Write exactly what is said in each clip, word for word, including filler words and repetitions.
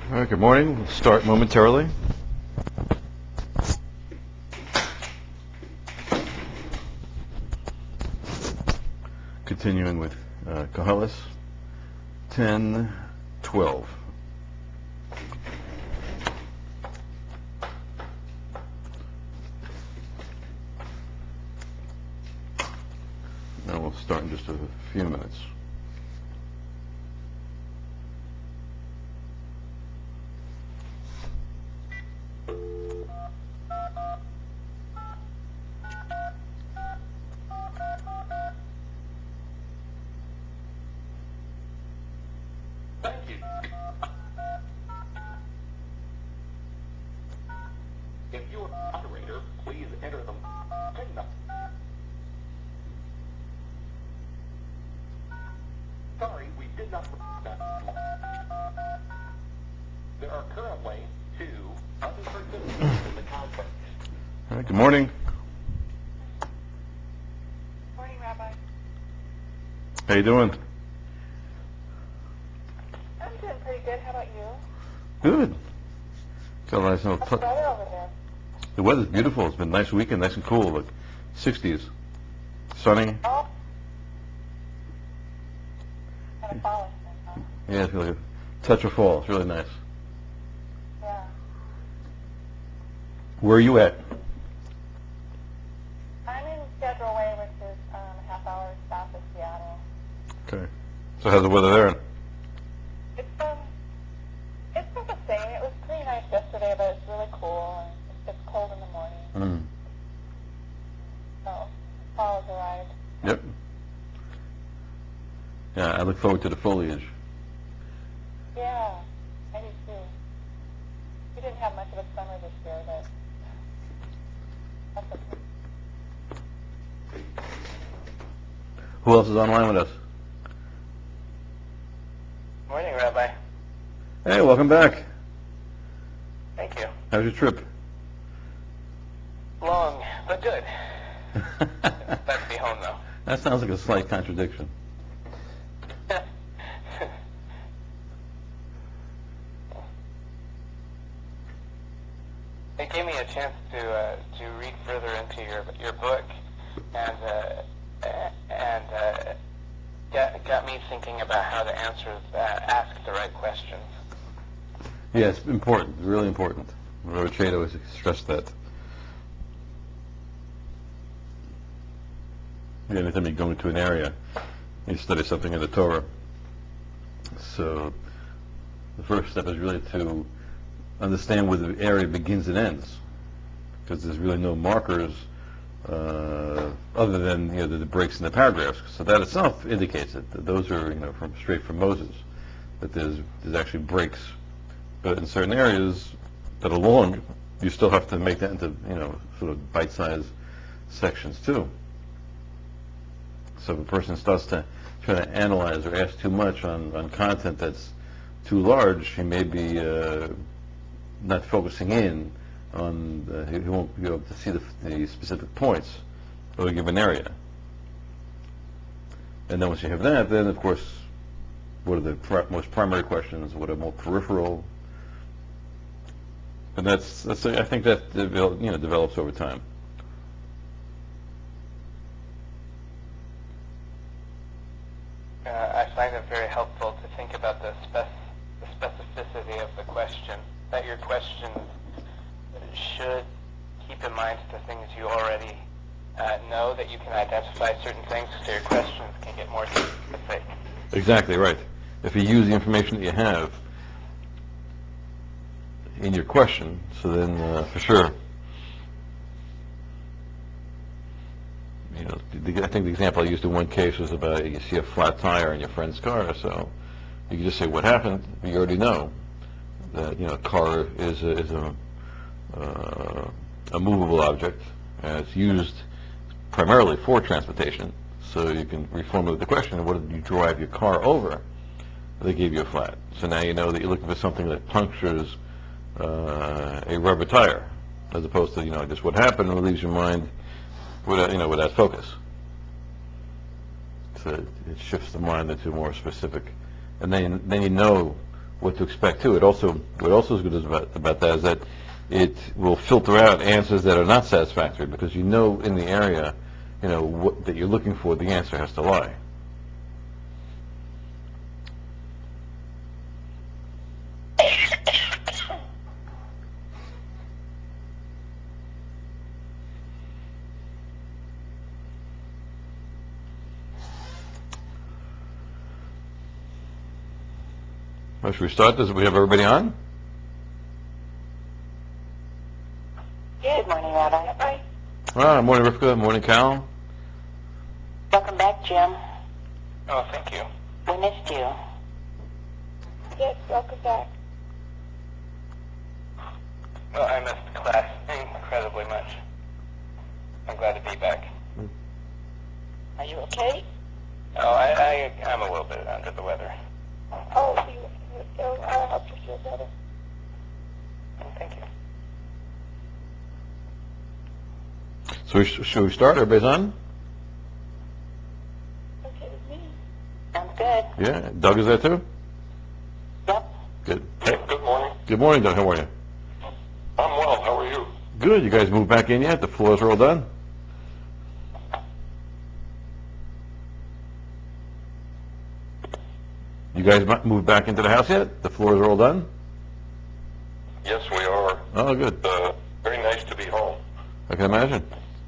All right, good morning. We'll start momentarily. Continuing with uh, Koheles ten twelve. Now we'll start in just a few minutes. Thank you. If you're an operator, please enter the PIN number. Sorry, we did not receive that. There are currently two other participants in the conference. All right, good morning. Morning, Rabbi. How you doing? I'm doing pretty good. How about you? Good. Got a nice little How's tu- the weather over there? The weather's beautiful. It's been a nice weekend, nice and cool, like sixties. Sunny. Oh. Kind of falling, huh? Yeah, it's really a touch of fall. It's really nice. Yeah. Where are you at? I'm in Schedule Way, which is um, a half hour south of Seattle. Okay. So how's the weather there? It's um, it's about the same. It was pretty nice yesterday, but it's really cool and it's, it's cold in the morning. Mm. So fall has arrived. Yep. Yeah, I look forward to the foliage. Yeah, I do too. We didn't have much of a summer this year, but that's okay. Who else is online with us? Morning, Rabbi. Hey, welcome back. Thank you. How's your trip? Long, but good. Glad to be home, though. That sounds like a slight contradiction. It gave me a chance to uh, to read further into your your book, and uh, and uh, got got me thinking about how to answer uh, ask the right questions. Yeah, it's important, really important. Robert Chade always stressed that. Yeah, anytime you go into an area, you study something in the Torah. So the first step is really to understand where the area begins and ends, because there's really no markers uh, other than you know the, the breaks in the paragraphs. So that itself indicates it. That those are you know from straight from Moses. That there's there's actually breaks, but in certain areas that are long, you still have to make that into you know sort of bite-sized sections too. So if a person starts to try to analyze or ask too much on, on content that's too large, he may be uh, not focusing in on, the, he won't be able to see the, the specific points of a given area. And then once you have that, then of course, what are the pri- most primary questions? What are more peripheral? And that's, that's I think that devel- you know develops over time. Uh, I find it very helpful to think about the, spec- the specificity of the question. That your questions should keep in mind the things you already uh, know, that you can identify certain things, so your questions can get more specific. Exactly right. If you use the information that you have in your question, so then uh, for sure, you know, the, I think the example I used in one case was about you see a flat tire in your friend's car, so you can just say what happened. You already know that you know a car is a, is a uh, a movable object, and it's used primarily for transportation. So you can reformulate the question: what did you drive your car over? They gave you a flat. So now you know that you're looking for something that punctures uh, a rubber tire, as opposed to you know just what happened and leaves your mind without you know without focus. So it, it shifts the mind into more specific, and then then you know what to expect too. It also, what also is good is about, about that is that it will filter out answers that are not satisfactory, because you know in the area, you know, what, that you're looking for, the answer has to lie. Well, should we start this? We have everybody on? Good morning, Rabbi. Bye. Ah, morning, Rivka. Morning, Cal. Welcome back, Jim. Oh, thank you. We missed you. Yes, welcome back. Well, I missed class incredibly much. I'm glad to be back. Are you okay? Oh, I, I, I'm a little bit under the weather. Oh, you, you so I hope you feel better. Oh, thank you. So we sh- should we start? Everybody's on? Okay with me. Sounds good. Yeah. Doug is there too? Yep. Good. Hey, good morning. Good morning, Doug. How are you? I'm well. How are you? Good. You guys moved back in yet? The floors are all done? You guys mu- moved back into the house yet? The floors are all done? Yes, we are. Oh, good. Uh, very nice to be home. I can imagine.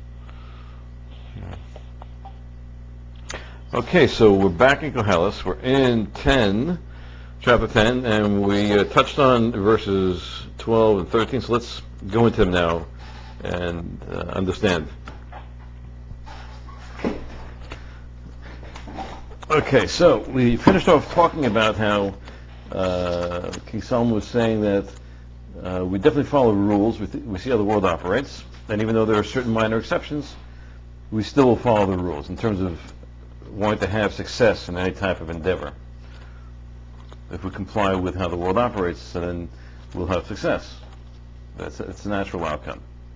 Okay, so we're back in Koheles. We're in ten, chapter ten, and we uh, touched on verses twelve and thirteen, so let's go into them now and uh, understand. Okay, so we finished off talking about how uh, King Solomon was saying that uh, we definitely follow the rules. We, th- we see how the world operates, and even though there are certain minor exceptions, we still will follow the rules in terms of wanting to have success in any type of endeavor. If we comply with how the world operates, then we'll have success. That's a, it's a natural outcome.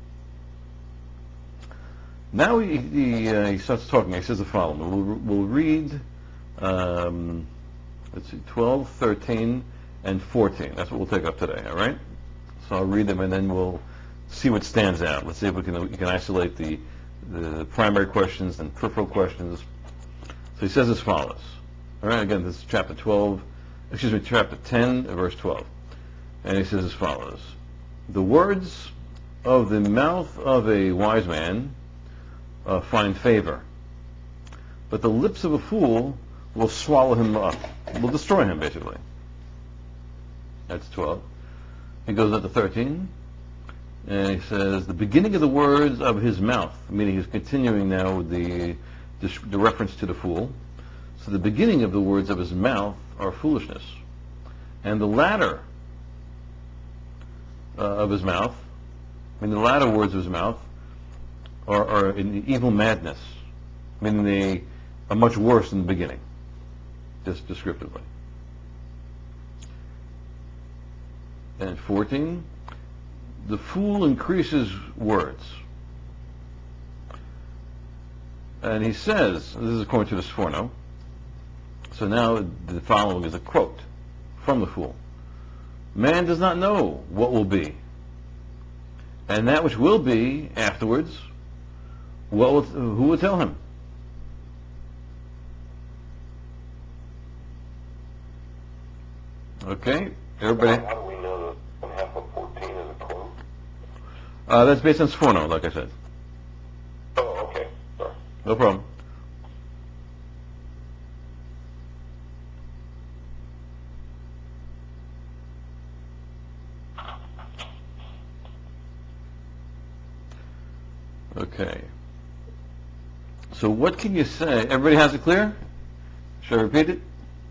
Now he, he, uh, he starts talking. He says the following. We'll, we'll read, um, let's see, twelve, thirteen, and fourteen. That's what we'll take up today, all right? So I'll read them, and then we'll see what stands out. Let's see if we can, we can isolate the, the primary questions and peripheral questions. So he says as follows. All right, again, this is chapter twelve, excuse me, chapter ten, verse twelve. And he says as follows. The words of the mouth of a wise man uh, find favor, but the lips of a fool will swallow him up, will destroy him, basically. That's twelve. He goes up to thirteen, and he says, the beginning of the words of his mouth, meaning he's continuing now with the the reference to the fool. So the beginning of the words of his mouth are foolishness, and the latter uh, of his mouth, I mean the latter words of his mouth, are, are in evil madness, meaning they are much worse than the beginning, just descriptively. And fourteen, the fool increases words. And he says, this is according to the Sforno, so now the following is a quote from the fool. Man does not know what will be, and that which will be afterwards, what will, who will tell him? Okay, everybody. How do we know that one half of fourteen is a quote? Uh, that's based on Sforno, like I said. Oh, okay. Sorry. No problem. Okay. So what can you say? Everybody has it clear? Should I repeat it?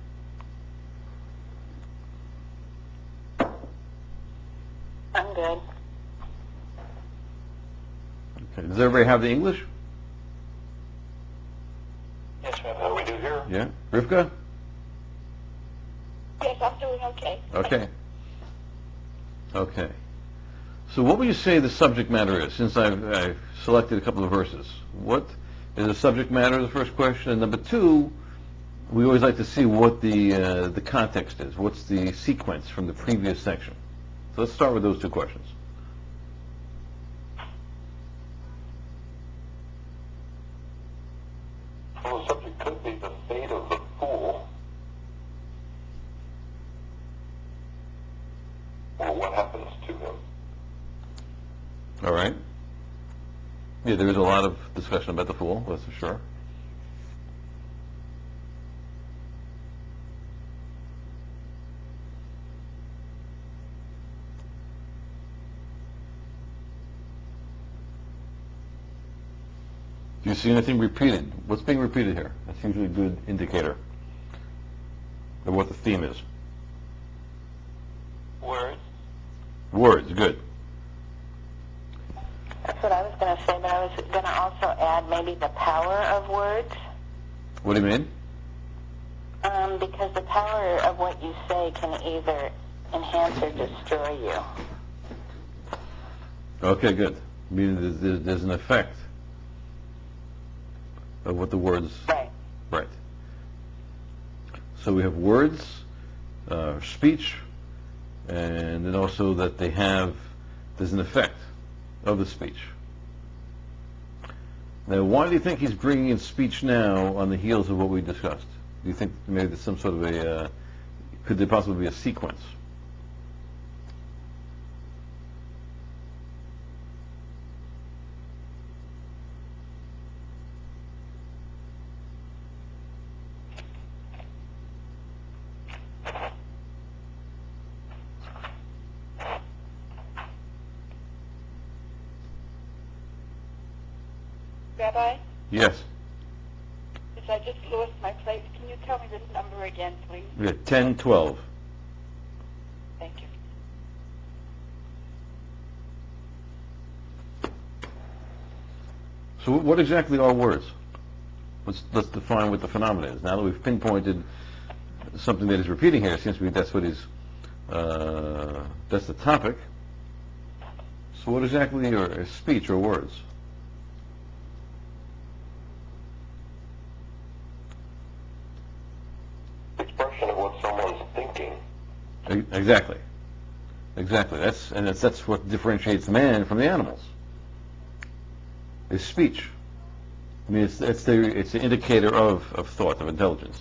I'm good. Okay. Does everybody have the English? Yes, Rabbi. How do we do here? Yeah. Rivka? Yes, I'm doing okay. Okay. Okay. So what would you say the subject matter is, since I've, I've selected a couple of verses? What is the subject matter, the first question? And number two, we always like to see what the uh, the context is. What's the sequence from the previous section? So let's start with those two questions. Well, the subject could be the fate of the fool, or what happens to him. All right. Yeah, there is a lot of discussion about the fool, that's for sure. Do you see anything repeated? What's being repeated here? That's usually a good indicator of what the theme is. Words. Words, good. That's what I was going to say, but I was going to also add maybe the power of words, What do you mean? um, because the power of what you say can either enhance or destroy you. Okay, good. Meaning there's, there's, there's an effect of what the words... Right. Right. So we have words, uh, speech, and then also that they have, there's an effect of the speech. Now, why do you think he's bringing in speech now on the heels of what we discussed? Do you think maybe there's some sort of a, uh, could there possibly be a sequence? Rabbi, Yes. since I just lost my place, can you tell me this number again, please? Yeah, ten, twelve. Thank you. So what exactly are words? Let's, let's define what the phenomenon is. Now that we've pinpointed something that is repeating here, it seems to me that's what is, uh, that's the topic. So what exactly are, is speech or words? Expression of what someone's thinking. E- Exactly. Exactly. That's and that's, that's what differentiates man from the animals. Is speech. I mean, it's it's the it's an indicator of, of thought, of intelligence.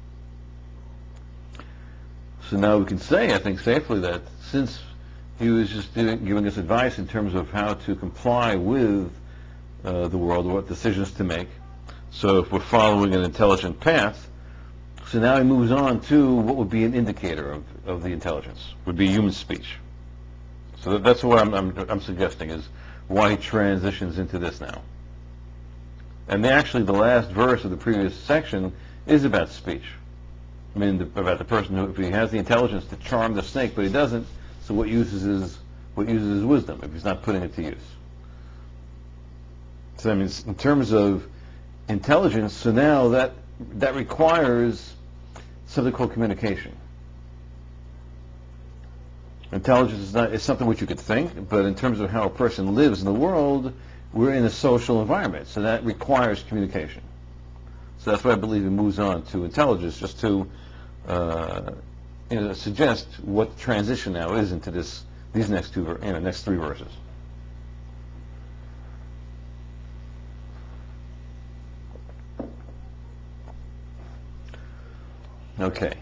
So now we can say, I think, safely that since he was just doing, giving us advice in terms of how to comply with uh, the world, what decisions to make. So if we're following an intelligent path, so now he moves on to what would be an indicator of, of the intelligence, would be human speech. So that, that's what I'm, I'm, I'm suggesting is why he transitions into this now. And the, actually the last verse of the previous section is about speech. I mean, the, about the person who, if he has the intelligence to charm the snake, but he doesn't, so what uses is, what uses is wisdom if he's not putting it to use. So I mean, in terms of intelligence, so now that, that requires something called communication. Intelligence is not is something which you could think, but in terms of how a person lives in the world, we're in a social environment, so that requires communication. So that's why I believe it moves on to intelligence, just to uh, you know, suggest what the transition now is into this these next two ver- you know, next three verses. Okay.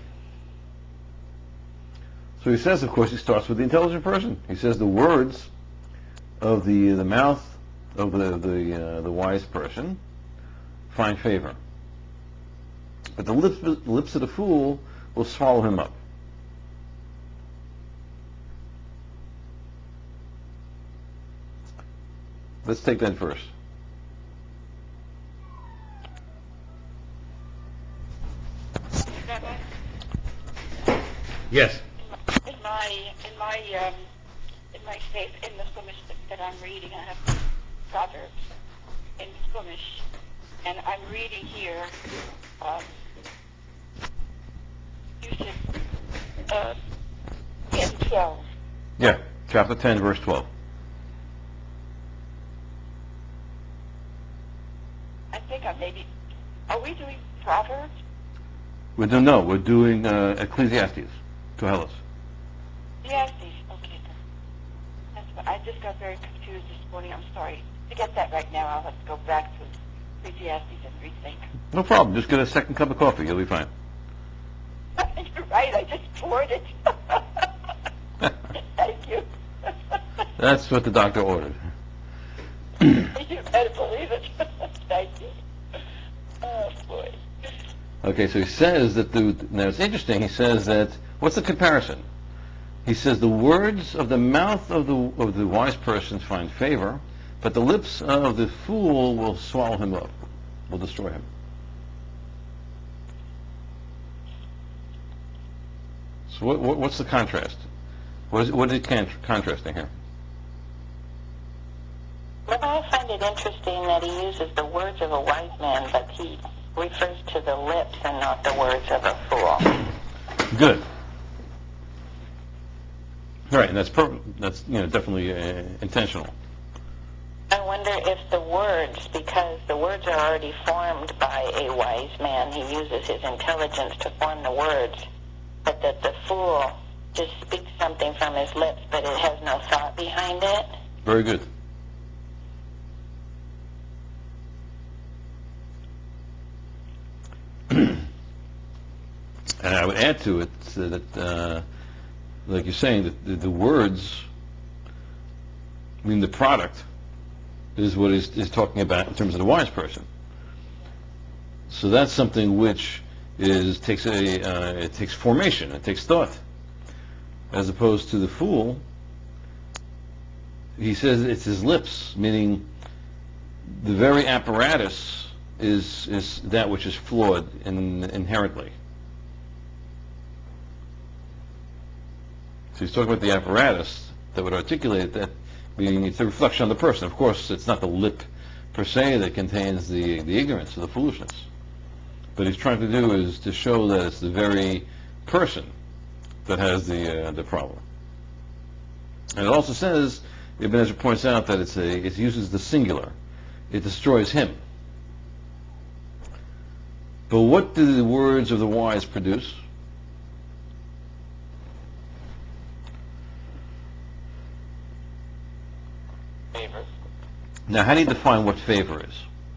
So he says, of course, he starts with the intelligent person. He says the words of the the mouth of the the uh, the wise person find favor, but the lips the lips of the fool will swallow him up. Let's take that verse. Rabbi, Yes. in my in my um, in my faith in the Chumash that, that I'm reading, I have Proverbs in Chumash, and I'm reading here. Um, you said uh, ten, twelve. Yeah. Chapter ten, verse twelve. I think I maybe. Are we doing Proverbs? We're doing, no, we're doing uh, Ecclesiastes, Koheles. Ecclesiastes. Okay. That's what, I just got very confused this morning. I'm sorry. To get that right now, I'll have to go back to Ecclesiastes and rethink. No problem. Just get a second cup of coffee. You'll be fine. You're right. I just poured it. Thank you. That's what the doctor ordered. You better believe it. Thank you. Oh, boy. Okay, so he says that the, now it's interesting, he says that, what's the comparison? He says the words of the mouth of the, of the wise person find favor, but the lips of the fool will swallow him up, will destroy him. So what, what, what's the contrast? What is, what is he con- contrasting here? Well, I find it interesting that he uses the words of a wise man, but he refers to the lips and not the words of a fool. Good. All right, and that's per- that's you know definitely uh, intentional. I wonder if the words, because the words are already formed by a wise man, he uses his intelligence to form the words, but that the fool just speaks something from his lips, but it has no thought behind it. Very good. And I would add to it uh, that, uh, like you're saying, that the, the words, I mean, the product is what he's, he's talking about in terms of the wise person. So that's something which is takes a uh, it takes formation, it takes thought, as opposed to the fool. He says it's his lips, meaning the very apparatus is is that which is flawed in, inherently. So he's talking about the apparatus that would articulate that, meaning it's a reflection on the person. Of course, it's not the lip per se that contains the, the ignorance or the foolishness. But he's trying to do is to show that it's the very person that has the uh, the problem. And it also says, Ibn Ezra points out that it's a it uses the singular. It destroys him. But what do the words of the wise produce? Favor. Now, how do you define what favor is?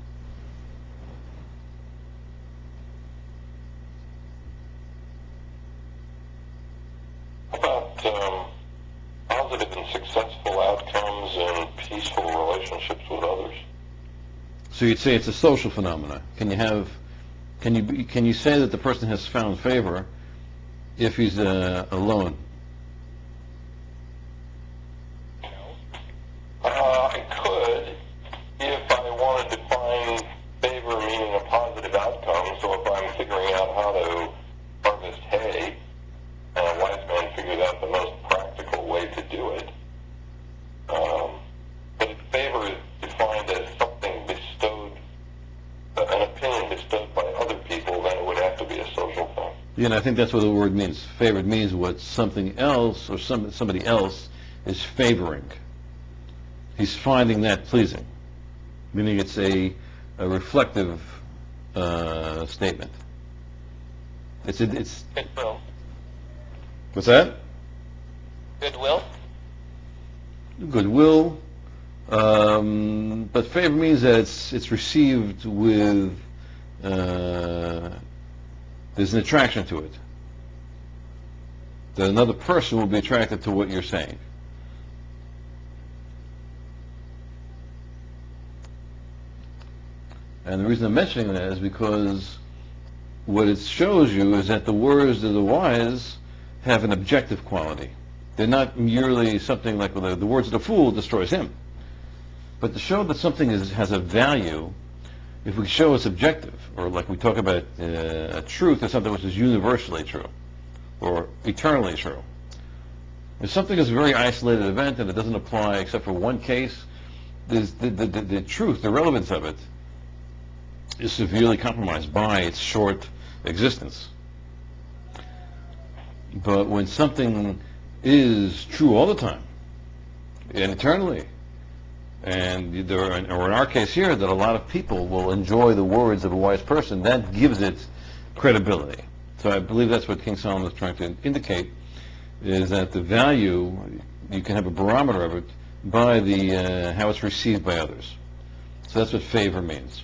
About um, positive and successful outcomes and peaceful relationships with others. So you'd say it's a social phenomenon. Can you have, can you be- can you say that the person has found favor if he's uh, alone? Uh, I could, if I wanted to find favor meaning a positive outcome. So if I'm figuring out how to harvest hay, and a wise man figured out the most practical way to do it. Um, but if favor is defined as something bestowed, uh, an opinion bestowed by other people, then it would have to be a social thing. Yeah, and I think that's what the word means. Favor means what something else or some somebody else is favoring. He's finding that pleasing, meaning it's a, a reflective uh, statement. It's a, it's Goodwill. what's that? Goodwill. Goodwill. Um, but favor means that it's it's received with uh, there's an attraction to it. That another person will be attracted to what you're saying. And the reason I'm mentioning that is because what it shows you is that the words of the wise have an objective quality. They're not merely something like, well, the, the words of the fool destroys him. But to show that something is, has a value, if we show it's objective, or like we talk about uh, a truth is something which is universally true, or eternally true. If something is a very isolated event and it doesn't apply except for one case, the, the, the, the truth, the relevance of it, is severely compromised by its short existence. But when something is true all the time, and eternally, and there, are, or in our case here, that a lot of people will enjoy the words of a wise person, that gives it credibility. So I believe that's what King Solomon was trying to indicate, is that the value, you can have a barometer of it by the uh, how it's received by others. So that's what favor means.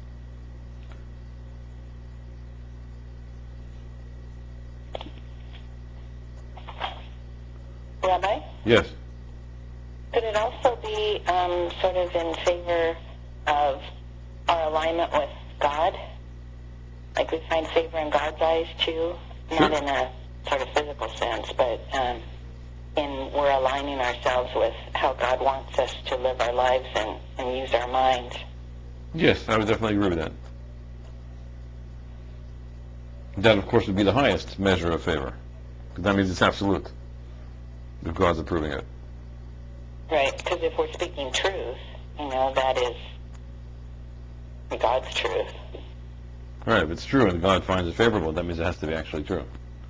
Rabbi, Yes. could it also be um, sort of in favor of our alignment with God? Like we find favor in God's eyes too, Sure. not in a sort of physical sense, but um, in we're aligning ourselves with how God wants us to live our lives and, and use our minds. Yes, I would definitely agree with that. That, of course, would be the highest measure of favor, because that means it's absolute, if God's approving it. Right, because if we're speaking truth, you know, that is God's truth. Right, if it's true and God finds it favorable, that means it has to be actually true.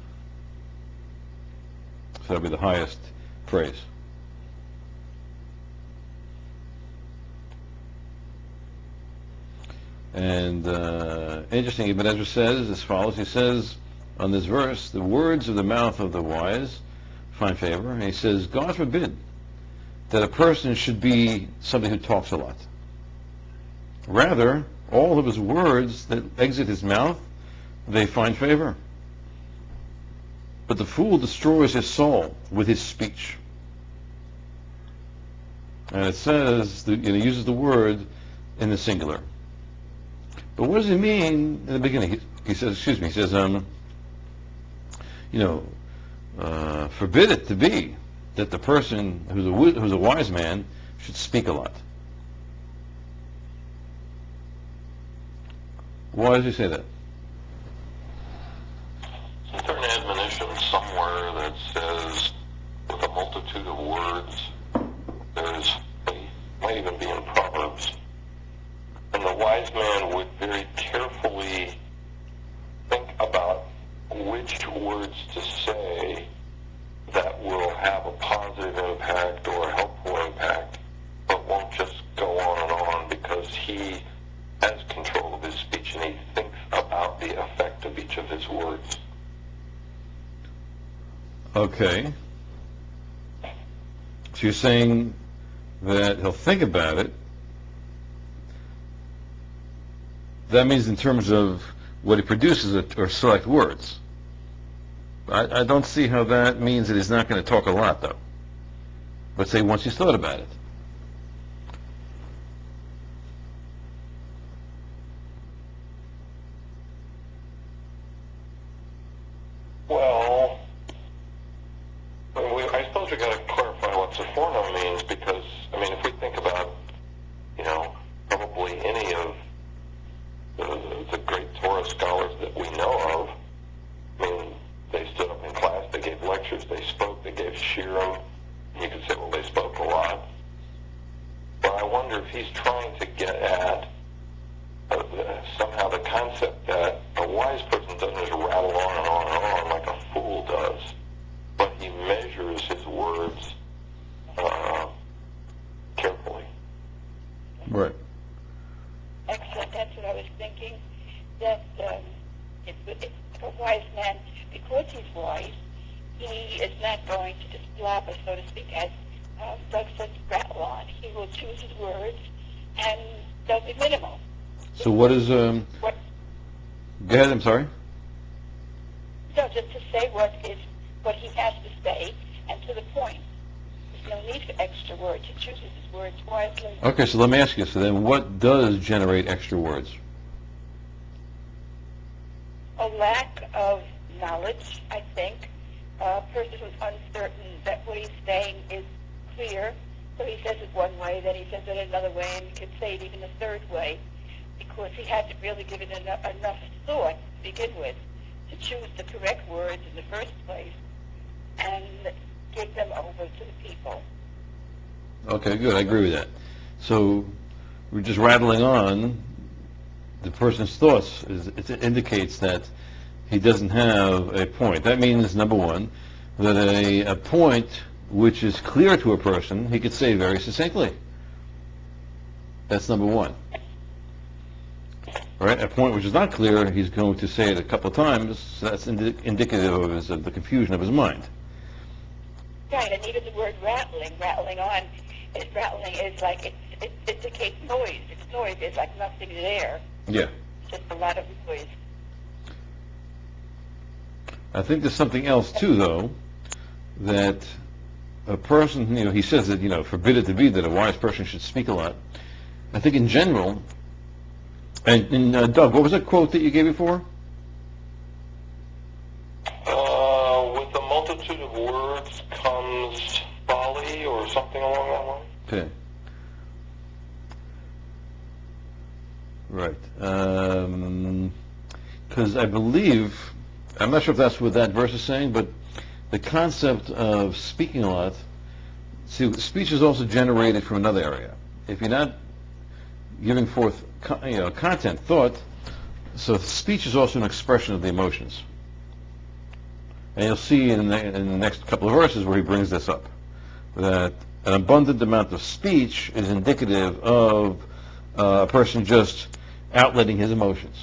So that would be the highest praise. And uh, interesting, Ibn Ezra says as follows. He says on this verse, the words of the mouth of the wise find favor. And he says, God forbid that a person should be somebody who talks a lot. Rather, all of his words that exit his mouth, they find favor. But the fool destroys his soul with his speech. And it says, and it uses the word in the singular. But what does he mean in the beginning? He, he says, excuse me, he says, um, you know, uh, forbid it to be that the person who's a, wi- who's a wise man should speak a lot. Why does he say that? Isn't there an admonition somewhere that says, with a multitude of words, there is faith? Might even be in Proverbs. And the wise man would very carefully think about which words to say that will have a positive impact or a helpful impact, but won't just go on and on because he has control of his speech and he thinks about the effect of each of his words. Okay. So you're saying that he'll think about it. That means in terms of what he produces are, are select words. I, I don't see how that means that he's not going to talk a lot, though. Let's say once he's thought about it. Well, we, I suppose we got to clarify what Sephorno means because, I mean, if we think about, you know, probably any of the, the great Torah scholars that we know of, I mean, they stood up in class, they gave lectures, they spoke, they gave shirim. You could say, well, they spoke a lot. But I wonder if he's trying to get at uh, the, somehow the concept that a wise person doesn't just rattle on and on and on like a fool does, but he measures his words uh, carefully. Right. Excellent. That's what I was thinking. That um, if, if a wise man, because he's wise, he is not going to just blabber, so to speak, as um, Doug said, rattle on. He will choose his words, and they'll be minimal. So what is, um, What, go ahead, I'm sorry. no, just to say what is what he has to say, and to the point. There's no need for extra words. He chooses his words wisely. Okay, so let me ask you, so then what does generate extra words? A lack of knowledge, I think. A person who's uncertain that what he's saying is clear, so he says it one way, then he says it another way, and he can say it even a third way, because he hasn't really given enough, enough thought to begin with to choose the correct words in the first place and give them over to the people. Okay, good, I agree with that. So we're just rattling on the person's thoughts. Is- It indicates that he doesn't have a point. That means, number one, that a, a point which is clear to a person, he could say very succinctly. That's number one. Right? A point which is not clear, he's going to say it a couple of times, so that's indi- indicative of, his, of the confusion of his mind. Right, and even the word rattling, rattling on, is rattling is like, it, it indicates noise. It's noise. It's like nothing there. Yeah. Just a lot of noise. I think there's something else too, though, that a person, you know, he says that, you know, forbid it to be that a wise person should speak a lot. I think in general, and, and uh, Doug, what was that quote that you gave before? Uh, with the multitude of words comes folly, or something along that line. Okay. Right. Because I believe, I'm not sure if that's what that verse is saying, but the concept of speaking a lot, see, speech is also generated from another area. If you're not giving forth, co- you know, content, thought, so speech is also an expression of the emotions. And you'll see in the, in the next couple of verses where he brings this up, that an abundant amount of speech is indicative of uh, a person just outletting his emotions.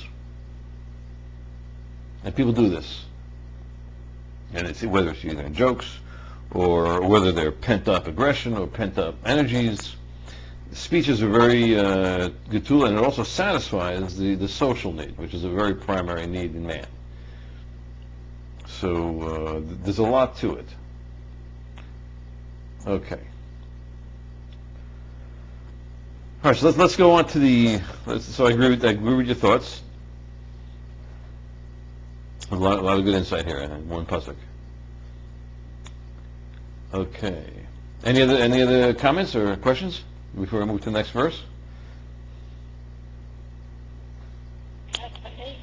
And people do this. And it's whether it's either in jokes or whether they're pent-up aggression or pent-up energies. Speech is a very uh, good tool, and it also satisfies the, the social need, which is a very primary need in man. So uh, th- there's a lot to it. Okay. All right, so let's let's go on to the. Let's, so I agree with I agree with your thoughts. A lot, a lot of good insight here in one pasuk. Okay. Any other any other comments or questions before I move to the next verse? That's what they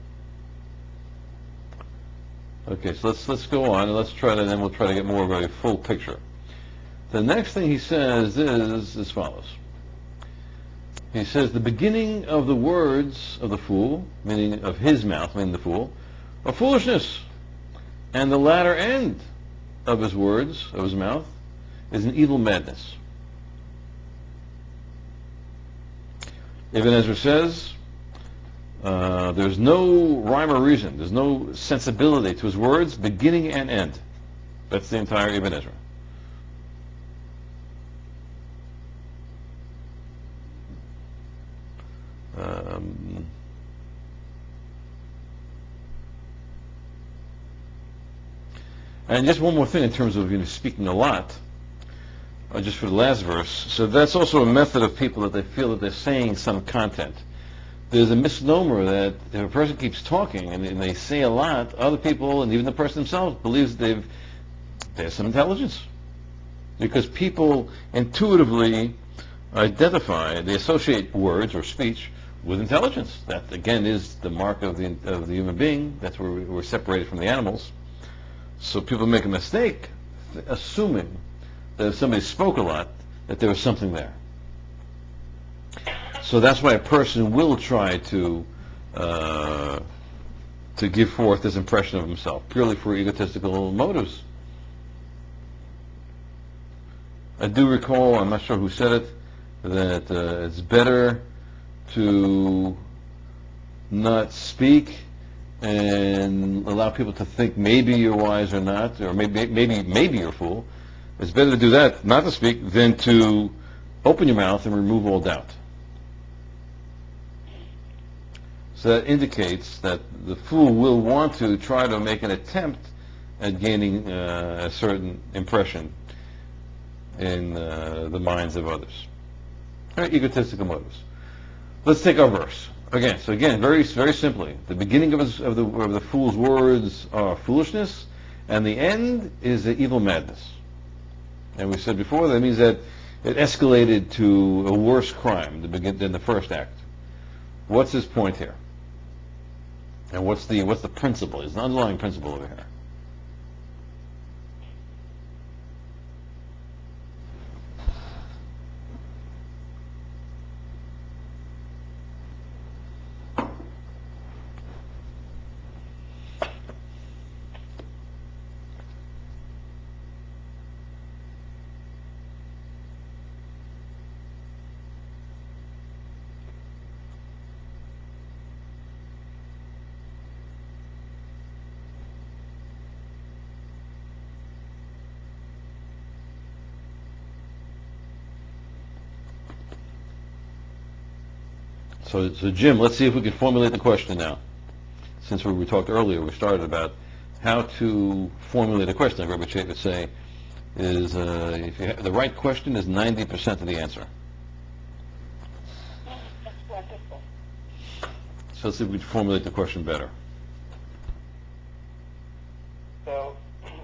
Okay, so let's let's go on and let's try to then we'll try to get more of a full picture. The next thing he says is as follows. He says the beginning of the words of the fool, meaning of his mouth, meaning the fool, are foolishness, and the latter end of his words, of his mouth, is an evil madness. Ibn Ezra says, uh, there's no rhyme or reason, there's no sensibility to his words, beginning and end. That's the entire Ibn Ezra. Um, and just one more thing in terms of, you know, speaking a lot, uh, just for the last verse. So that's also a method of people that they feel that they're saying some content. There's a misnomer that if a person keeps talking and, and they say a lot, other people and even the person themselves believes that they've they have some intelligence, because people intuitively identify, they associate words or speech with intelligence. That again is the mark of the of the human being. That's where we- we're separated from the animals. So people make a mistake assuming that if somebody spoke a lot, that there was something there. So that's why a person will try to uh, to give forth this impression of himself, purely for egotistical motives. I do recall, I'm not sure who said it, that uh, it's better to not speak and allow people to think maybe you're wise or not, or maybe maybe maybe you're a fool. It's better to do that, not to speak, than to open your mouth and remove all doubt. So that indicates that the fool will want to try to make an attempt at gaining uh, a certain impression in uh, the minds of others. Very egotistical motives. Let's take our verse again. So again, very very simply, the beginning of, his, of the of the fool's words are foolishness, and the end is the evil madness. And we said before that means that it escalated to a worse crime than the first act. What's his point here? And what's the what's the principle? Is the underlying principle over here? So, so Jim, let's see if we can formulate the question now. Since we, we talked earlier, we started about how to formulate a question. Like Rabbi Chaim would say, is uh, if you have, the right question is ninety percent of the answer. Mm, that's wonderful. So let's see if we can formulate the question better. So,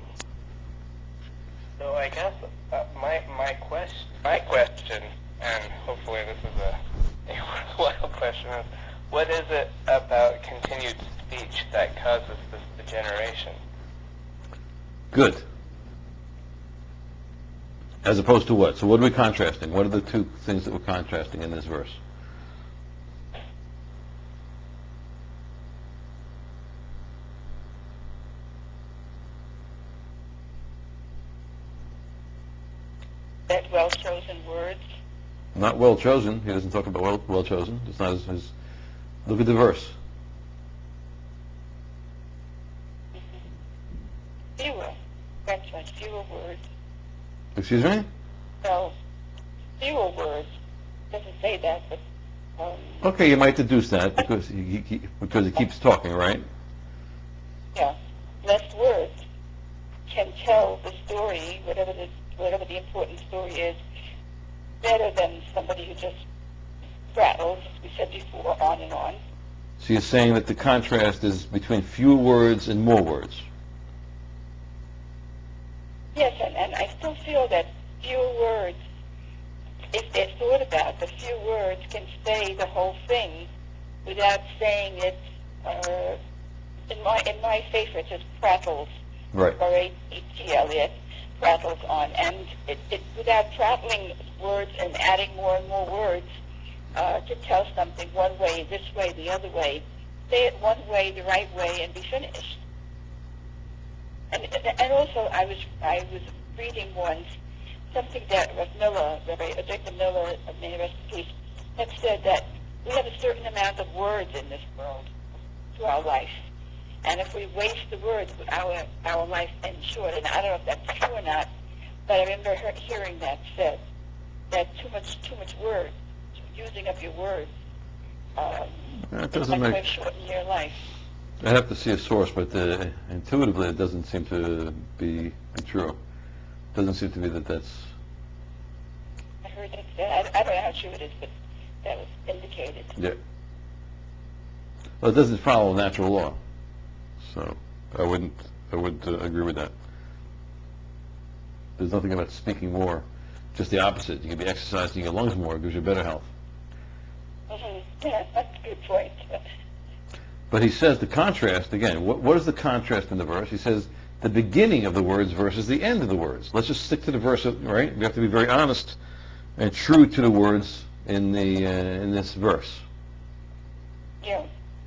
so I guess uh, my my question my question, and hopefully this is a, a worthwhile question, is what is it about continued speech that causes this degeneration? Good. As opposed to what? So what are we contrasting? What are the two things that we're contrasting in this verse? That well-chosen words. Not well chosen. He doesn't talk about well, well chosen. It's not his, his. Look at the verse. Fewer. That's right, fewer words. Excuse me? So, fewer words. Doesn't say that, but um, Okay, you might deduce that because he, he, because he keeps talking, right? yeah, less words can tell the story, whatever the whatever the important story is, better than somebody who just rattles, as we said before, on and on. So you're saying that the contrast is between fewer words and more words. Yes, and, and I still feel that fewer words, if they're thought about, the few words can say the whole thing without saying it. Uh, in my in my favor, it just prattles, Right. or A T L S, prattles on, and it, it without prattling words and adding more and more words uh, to tell something one way, this way, the other way. Say it one way, the right way, and be finished. And, and also, I was I was reading once something that Rav Miller, Rabbi Jacob Miller, may he rest in peace, had said that we have a certain amount of words in this world to our life, and if we waste the words, our our life ends short. And I don't know if that's true or not, but I remember her hearing that said that too much too much word, using up your words, um, That doesn't might make. shorten your life. I have to see a source, but uh, intuitively it doesn't seem to be true. It doesn't seem to be that that's. I heard that said. I, I don't know how true it is, but that was indicated. Yeah. Well, it doesn't follow natural law, so I wouldn't. I wouldn't uh, agree with that. There's nothing about speaking more. Just the opposite. You can be exercising your lungs more. It gives you better health. Mm-hmm. Yeah, that's a good point. But he says the contrast, again, what, what is the contrast in the verse? He says the beginning of the words versus the end of the words. Let's just stick to the verse, right? We have to be very honest and true to the words in the uh, in this verse. Yeah.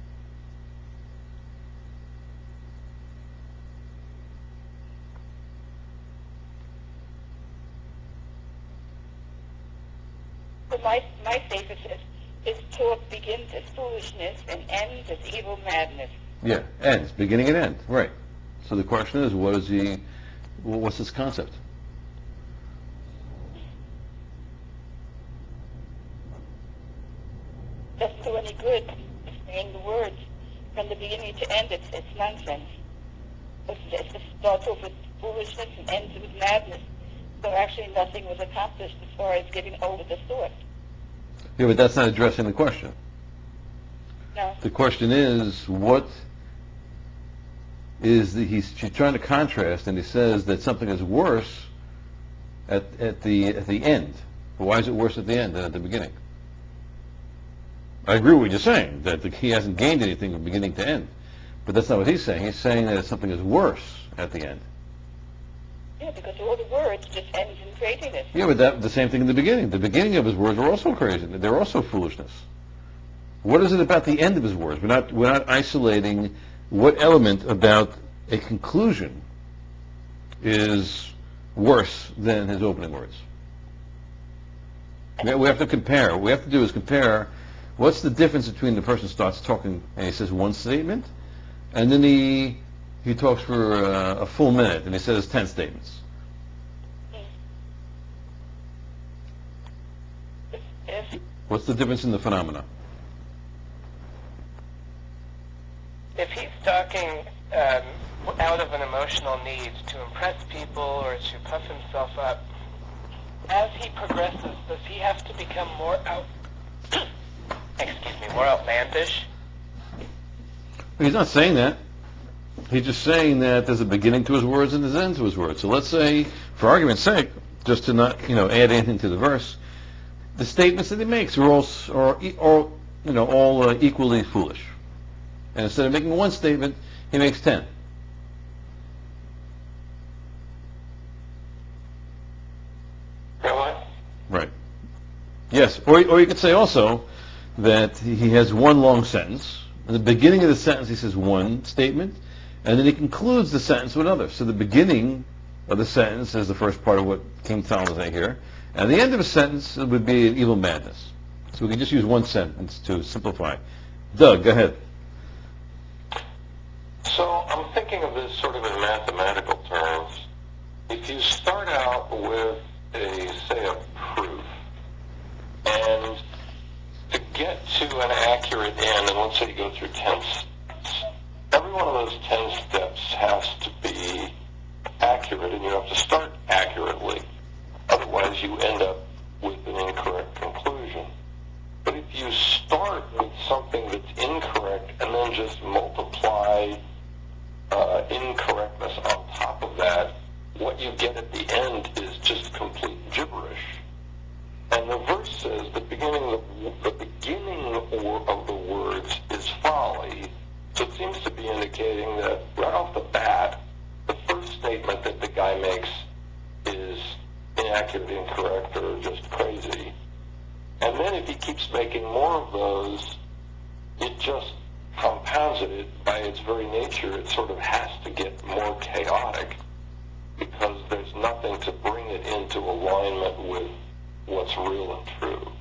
So my, my favorite says, his talk begins as foolishness and ends as evil madness. Yeah, ends, beginning and end, right. So the question is, what is he, what's this concept? Doesn't do any good saying the words from the beginning to end. It's, it's nonsense. It's, it's, it starts off with foolishness and ends with madness. So actually nothing was accomplished as far as getting over the thought. Yeah, but that's not addressing the question. No. The question is, what is the, he's trying to contrast, and he says that something is worse at, at the at the end. But why is it worse at the end than at the beginning? I agree with what you're saying, that the, he hasn't gained anything from beginning to end. But that's not what he's saying. He's saying that something is worse at the end. Yeah, because all the words just ends in craziness. Yeah, but that the same thing in the beginning. The beginning of his words are also crazy. They're also foolishness. What is it about the end of his words? We're not we're not isolating what element about a conclusion is worse than his opening words. We we have to compare. What we have to do is compare what's the difference between the person starts talking and he says one statement, and then he he talks for uh, a full minute and he says ten statements. If, What's the difference in the phenomena? he's talking um, out of an emotional need to impress people or to puff himself up, as he progresses, does he have to become more out, excuse me, more outlandish? He's not saying that. He's just saying that there's a beginning to his words and there's an end to his words. So let's say, for argument's sake, just to not, you know, add anything to the verse, the statements that he makes are all, are, are you know, all uh, equally foolish. And instead of making one statement, he makes ten. Really? Right. Yes. Or, or you could say also that he has one long sentence. In the beginning of the sentence, he says one statement, and then he concludes the sentence with another. So the beginning of the sentence is the first part of what King Solomon is saying here, and the end of a sentence would be an evil madness. So we can just use one sentence to simplify. Doug, go ahead. So I'm thinking of this sort of in mathematical terms. If you start out with a, say, a proof, and to get to an accurate end, and let's say you go through ten steps, every one of those ten steps has to be accurate, and you have to start accurately. Otherwise, you end up with an incorrect conclusion. But if you start with something that's incorrect and then just multiply uh, incorrectness on top of that, what you get at the end is just complete gibberish. And the verse says the beginning of the, the beginning of the words is folly. So it seems to be indicating that right off the bat, the first statement that the guy makes is inaccurate, incorrect, or just crazy. And then if he keeps making more of those, it just compounds it. It by its very nature, it sort of has to get more chaotic because there's nothing to bring it into alignment with what's real and true.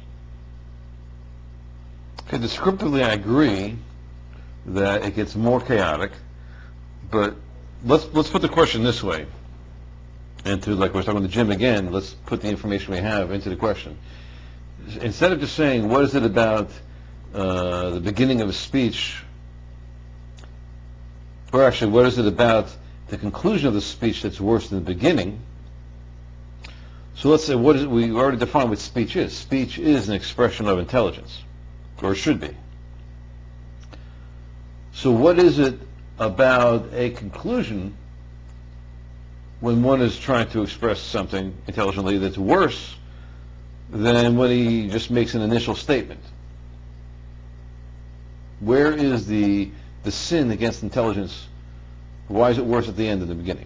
Okay, descriptively, I agree that it gets more chaotic, but let's let's put the question this way. And to, like we're talking with Jim again, let's put the information we have into the question. Instead of just saying, what is it about uh, the beginning of a speech, or actually, what is it about the conclusion of the speech that's worse than the beginning? So let's say, what is it, we already defined what speech is. Speech is an expression of intelligence, or should be. So what is it about a conclusion when one is trying to express something intelligently that's worse than when he just makes an initial statement? Where is the the sin against intelligence? Why is it worse at the end than the beginning?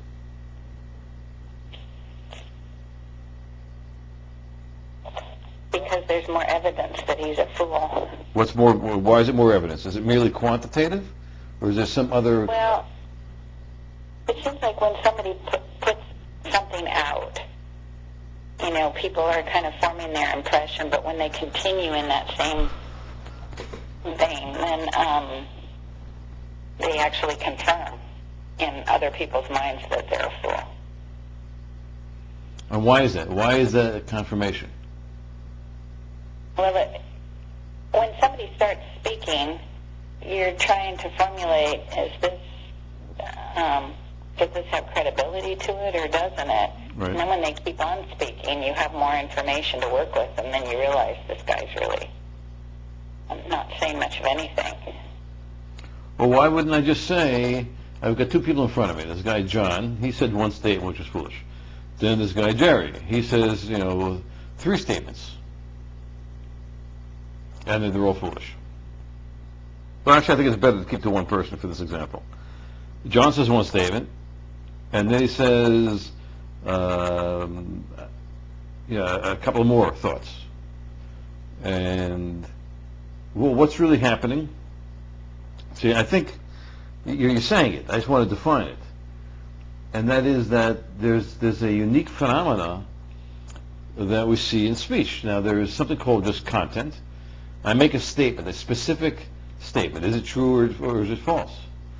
Because there's more evidence that he's a fool. What's more? Why is it more evidence? Is it merely quantitative, or is there some other? Well, it seems like when somebody put, puts something out, you know, people are kind of forming their impression, but when they continue in that same vein, then um, they actually confirm in other people's minds that they're a fool. And why is that? Why is that a confirmation? Well, it, when somebody starts speaking, you're trying to formulate, is this, um, does this have credibility to it or doesn't it? Right. And then when they keep on speaking, you have more information to work with, and then you realize this guy's really not saying much of anything. Well, why wouldn't I just say, I've got two people in front of me. This guy, John, he said one statement, which was foolish. Then this guy, Jerry, he says, you know, three statements. And they're all foolish. But actually, I think it's better to keep to one person for this example. John says one statement, and then he says, um, yeah, a couple more thoughts. And, well, what's really happening? See, I think you're saying it. I just want to define it. And that is that there's there's a unique phenomena that we see in speech. Now, there is something called just content. I make a statement, a specific statement. Is it true or, or is it false?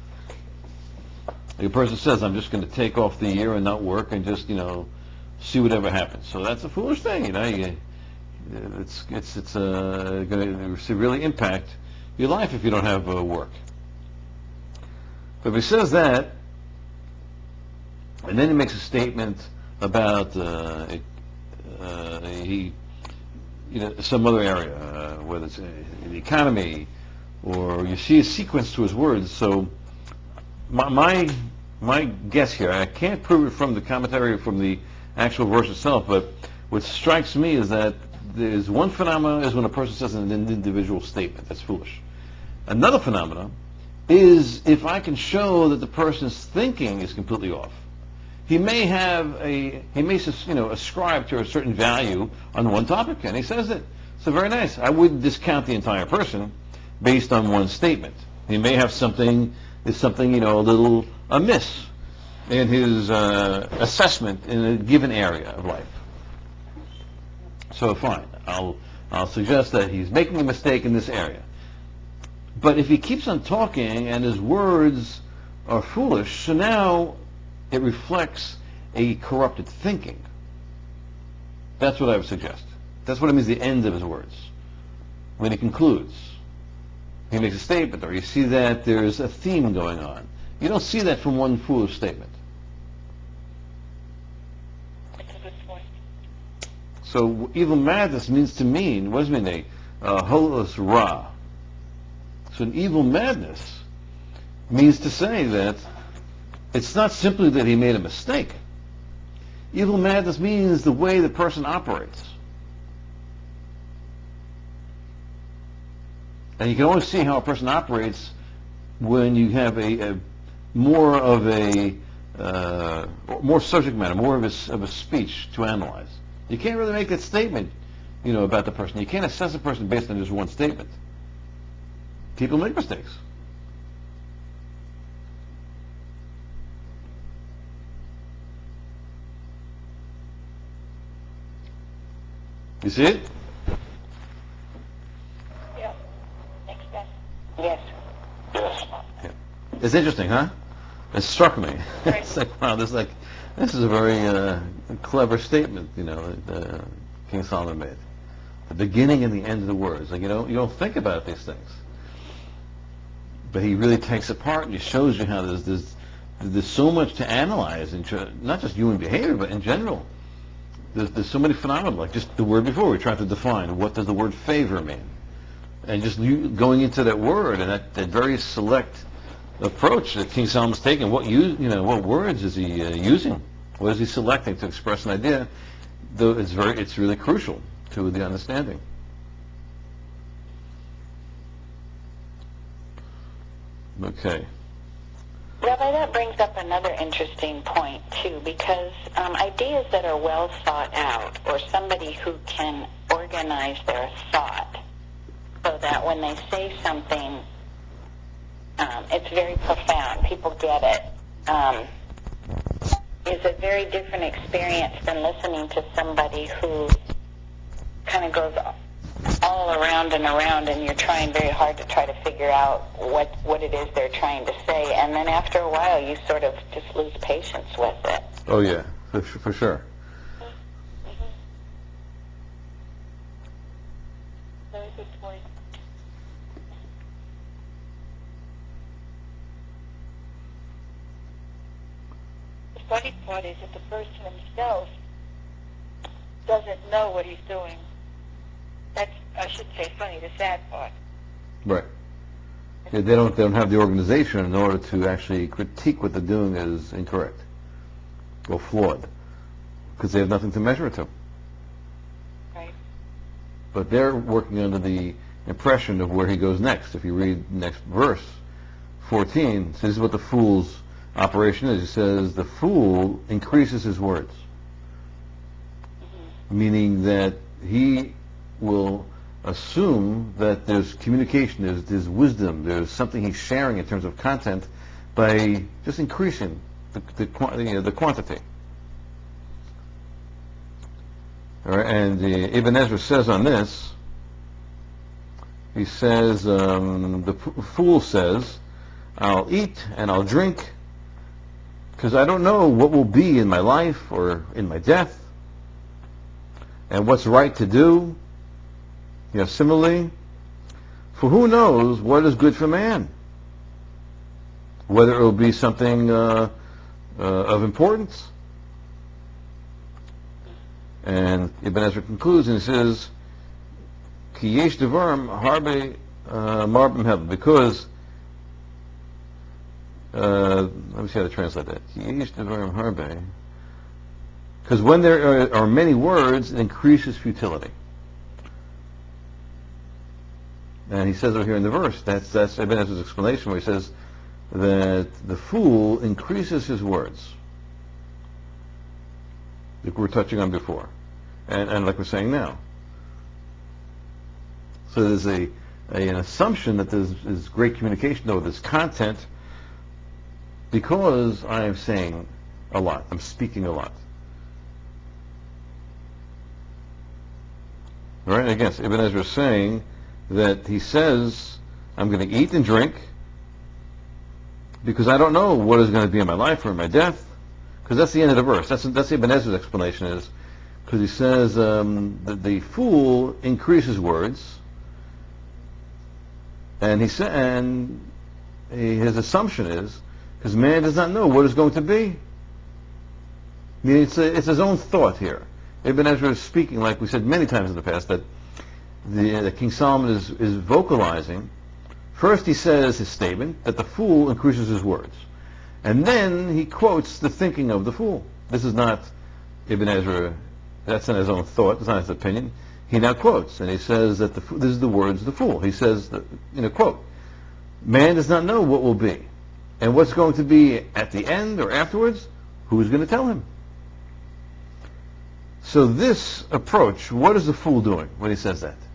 A person says, I'm just going to take off the year and not work and just, you know, see whatever happens. So that's a foolish thing, you know. You, it's it's it's uh, going to really impact your life if you don't have uh, work. But if he says that, and then he makes a statement about uh, it, uh, he, you know, some other area, uh, whether it's uh, the economy, or you see a sequence to his words. So my, my my guess here, I can't prove it from the commentary, from the actual verse itself, but what strikes me is that there's one phenomenon is when a person says an individual statement. That's foolish. Another phenomenon is if I can show that the person's thinking is completely off. He may have a, he may, you know, ascribe to a certain value on one topic, and he says it. So very nice. I wouldn't discount the entire person based on one statement. He may have something, is something, you know, a little amiss in his uh, assessment in a given area of life. So fine, I'll, I'll suggest that he's making a mistake in this area. But if he keeps on talking and his words are foolish, so now it reflects a corrupted thinking. That's what I would suggest. That's what it means, the end of his words. When he concludes, he makes a statement, or you see that there's a theme going on. You don't see that from one foolish statement. That's a good point. So evil madness means to mean, what does it mean? A uh, holus ra. So an evil madness means to say that it's not simply that he made a mistake. Evil madness means the way the person operates. And you can only see how a person operates when you have a, a more of a uh, more subject matter, more of a, of a speech to analyze. You can't really make that statement, you know, about the person. You can't assess a person based on just one statement. People make mistakes. You see it? Yeah. Next step. Yes. Yes. Yeah. It's interesting, huh? It struck me. It's like, wow, this is like, this is a very uh, clever statement, you know, that uh, King Solomon made. The beginning and the end of the words. Like, you know, you don't think about these things. But he really takes apart and he shows you how there's there's, there's so much to analyze, in tr- not just human behavior, but in general. There's, there's so many phenomena, like just the word before, we tried to define, what does the word favor mean? And just you, going into that word and that, that very select approach that King Solomon's taking, what use, you know, what words is he uh, using? What is he selecting to express an idea? Though it's very, it's really crucial to the understanding. Okay. Rabbi, that brings up another interesting point, too, because um, ideas that are well thought out, or somebody who can organize their thought so that when they say something, um, it's very profound, people get it, um, is a very different experience than listening to somebody who kind of goes all around and around, and you're trying very hard to try to figure out what what it is they're trying to say, and then after a while you sort of just lose patience with it. Oh yeah, for, for sure. Very good point. The funny part is that the person himself doesn't know what he's doing. That's, I should say funny, the sad part. Right. Yeah, they don't they don't have the organization in order to actually critique what they're doing as incorrect or flawed, because they have nothing to measure it to. Right. But they're working under the impression of where he goes next. If you read next verse, fourteen, so this is what the fool's operation is. He says, the fool increases his words. Mm-hmm. Meaning that he will assume that there's communication, there's, there's wisdom, there's something he's sharing in terms of content by just increasing the, the, the, the quantity. All right, and uh, Ibn Ezra says on this, he says, um, the p- fool says, I'll eat and I'll drink because I don't know what will be in my life or in my death and what's right to do. You know, similarly, for who knows what is good for man? whether it will be something uh, uh, of importance. And Ibn Ezra concludes and says, Ki yesh devarim harbe marbim heb, because uh, let me see how to translate that. Ki yesh devarim harbe, because when there are, are many words, it increases futility. And he says over here in the verse, that's that's Ibn Ezra's explanation, where he says that the fool increases his words, like we were touching on before, and, and like we're saying now. So there's a, a an assumption that there's, there's great communication over this content, because I am saying a lot, I'm speaking a lot. All right, and again, Ibn Ezra is saying that he says, I'm going to eat and drink because I don't know what is going to be in my life or in my death. Because that's the end of the verse. That's that's Ibn Ezra's explanation, is because he says um, that the fool increases words, and he sa- and he, his assumption is because man does not know what is going to be. I mean, it's a, it's his own thought here. Ibn Ezra is speaking, like we said many times in the past, that the, the King Solomon is is vocalizing. First, he says his statement that the fool increases his words. And then he quotes the thinking of the fool. This is not Ibn Ezra, that's not his own thought, it's not his opinion. He now quotes, and he says that the, this is the words of the fool. He says, that, in a quote, man does not know what will be. And what's going to be at the end or afterwards, who's going to tell him? So this approach, what is the fool doing when he says that?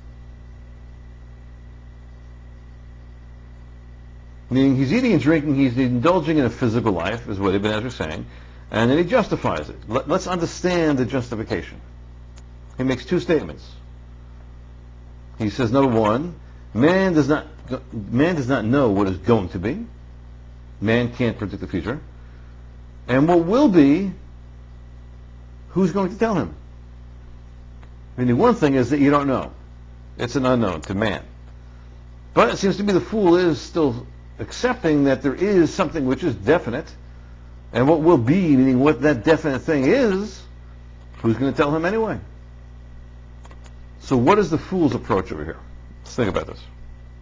Meaning he's eating and drinking, he's indulging in a physical life, is what Ibn Ezra is saying, and then he justifies it. Let, let's understand the justification. He makes two statements. He says, number one, man does not man does not know what is going to be. Man can't predict the future. And what will be, who's going to tell him? Meaning one thing is that you don't know. It's an unknown to man. But it seems to be the fool is still accepting that there is something which is definite, and what will be, meaning what that definite thing is, who's going to tell him anyway? So what is the fool's approach over here? Let's think about this.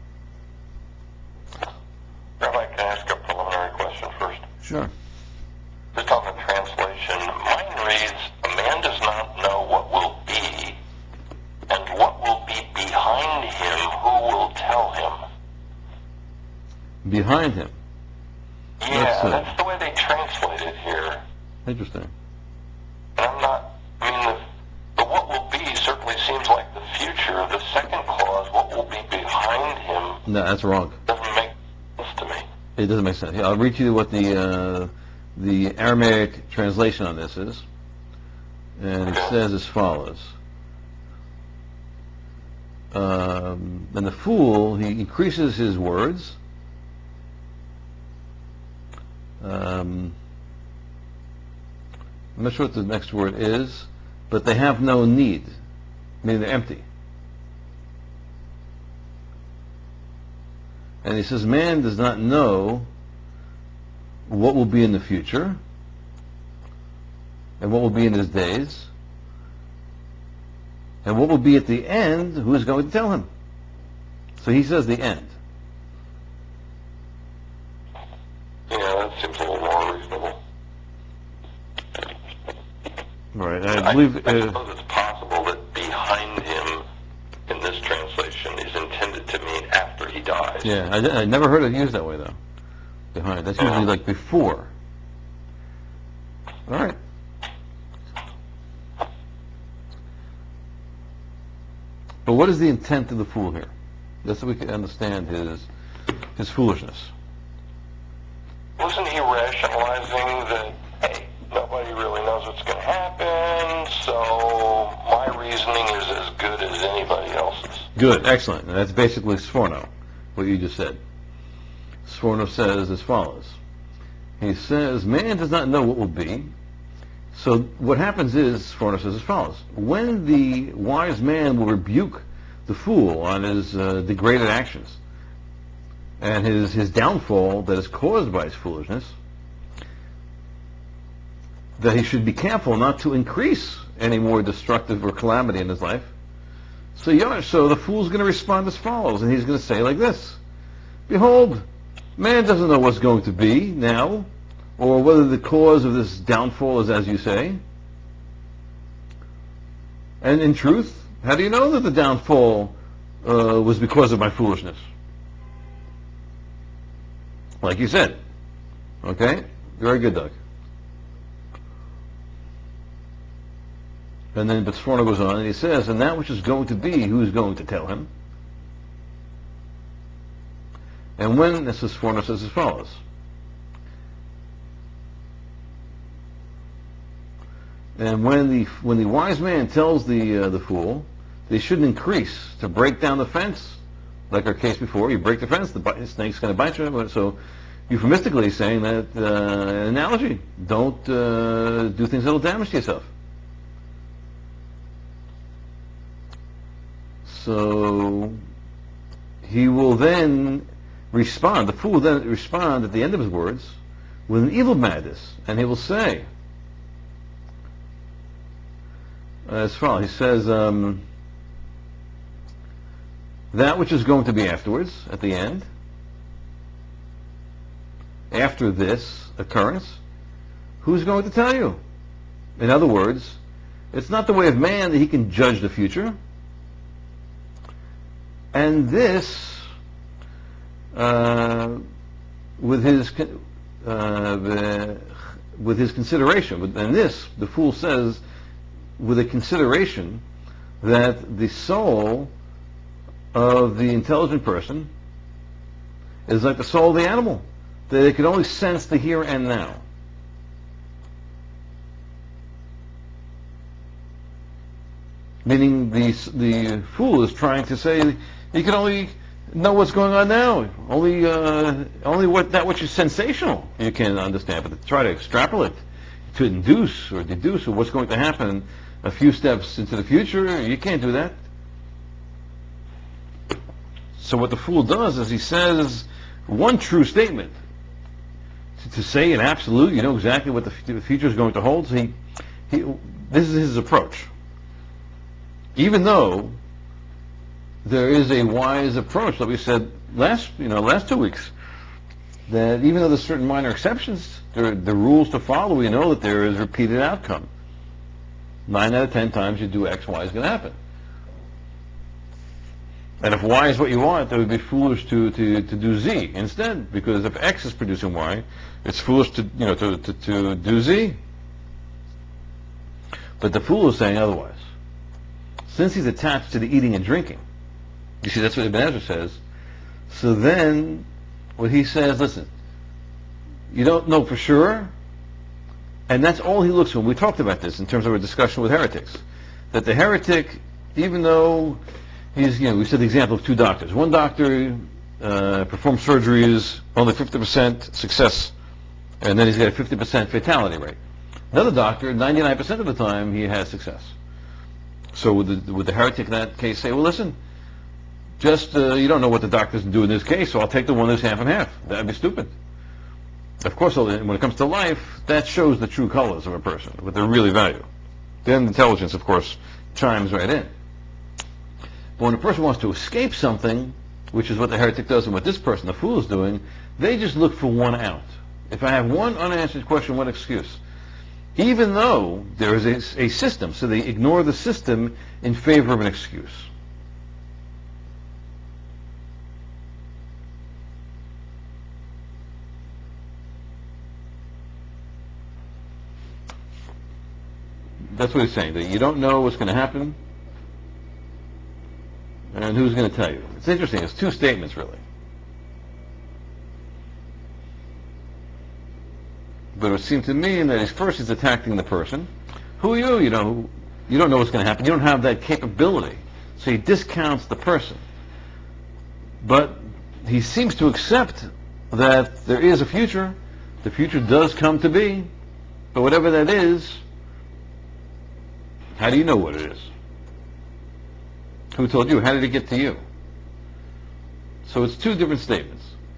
Rabbi, can I ask a preliminary question first? Sure. Just on the translation, mine reads, a man does not know what will be, and what will be behind him, who will tell him? Behind him. Yeah, That's, uh, that's the way they translate it here. Interesting. And I'm not, I mean, the, the what will be certainly seems like the future. The second clause, what will be behind him, No, that's wrong. doesn't make sense to me. It doesn't make sense. Here, I'll read you what the uh, the Aramaic translation on this is, and it says as follows. Um, and the fool, he increases his words. Um, I'm not sure what the next word is, but they have no need, meaning they're empty. And he says, man does not know what will be in the future and what will be in his days, and what will be at the end, who is going to tell him? So he says the end. Yeah, that seems a little more reasonable. Right, I believe... I, I Uh, suppose it's possible that behind him in this translation is intended to mean after he dies. yeah, I, I never heard it used that way, though. Behind. That's usually like before. All right. But what is the intent of the fool here? Just so we can understand his his foolishness. Wasn't he rationalizing that, hey, nobody really knows what's going to happen, so my reasoning is as good as anybody else's? Good, excellent. And that's basically Sforno, what you just said. Sforno says as follows. He says, man does not know what will be. So what happens is, Sforno says as follows. When the wise man will rebuke the fool on his uh, degraded actions, and his, his downfall that is caused by his foolishness, that he should be careful not to increase any more destructive or calamity in his life. So, yeah, so the fool's going to respond as follows, and he's going to say like this: behold, man doesn't know what's going to be now, or whether the cause of this downfall is as you say. And in truth, how do you know that the downfall uh, was because of my foolishness? Like you said. Okay? Very good, Doug. And then but Sforno goes on and he says, and that which is going to be, who's going to tell him? And when, this is Sforno says as follows: and when the when the wise man tells the uh, the fool, they shouldn't increase to break down the fence, like our case before. You break the fence, the bite, snake's going to bite you. So, euphemistically saying that, uh, an analogy: don't uh, do things that will damage to yourself. So he will then respond, the fool will then respond at the end of his words with an evil madness, and he will say as follows. He says, um, that which is going to be afterwards, at the end, after this occurrence, who's going to tell you? In other words, it's not the way of man that he can judge the future. And this, uh, with his uh, with his consideration, and this, the fool says, with a consideration that the soul of the intelligent person is like the soul of the animal, that it can only sense the here and now. Meaning the the fool is trying to say you can only know what's going on now. Only uh, only what that which is sensational you can understand. But to try to extrapolate, to induce or deduce what's going to happen a few steps into the future, you can't do that. So what the fool does is he says one true statement. To, to say an absolute, you know exactly what the, f- the future is going to hold. So he, he, this is his approach. Even though there is a wise approach, like we said last, you know, last two weeks, that even though there's certain minor exceptions, there are the rules to follow. We know that there is repeated outcome. Nine out of ten times you do X, Y is going to happen. And if Y is what you want, it would be foolish to, to, to do Z instead, because if X is producing Y, it's foolish to you know to, to, to do Z. But the fool is saying otherwise. Since he's attached to the eating and drinking, you see, that's what Ibn Ezra says. So then, what he says, listen, you don't know for sure, and that's all he looks for. We talked about this in terms of our discussion with heretics, that the heretic, even though he's, you know, we said the example of two doctors. One doctor uh, performs surgeries, only fifty percent success, and then he's got a fifty percent fatality rate. Another doctor, ninety-nine percent of the time, he has success. So would the, would the heretic in that case say, well, listen, just, uh, you don't know what the doctors do in this case, so I'll take the one that's half and half. That'd be stupid. Of course, when it comes to life, that shows the true colors of a person, what they really value. Then intelligence, of course, chimes right in. But when a person wants to escape something, which is what the heretic does and what this person, the fool, is doing, they just look for one out. If I have one unanswered question, one excuse. Even though there is a, a system, so they ignore the system in favor of an excuse. That's what he's saying, that you don't know what's going to happen, and who's going to tell you. It's interesting, it's two statements, really. But it seemed to me that he's first he's attacking the person. Who are you? You know, you don't know what's going to happen. You don't have that capability. So he discounts the person. But he seems to accept that there is a future. The future does come to be. But whatever that is, how do you know what it is? Who told you? How did it get to you? So it's two different statements.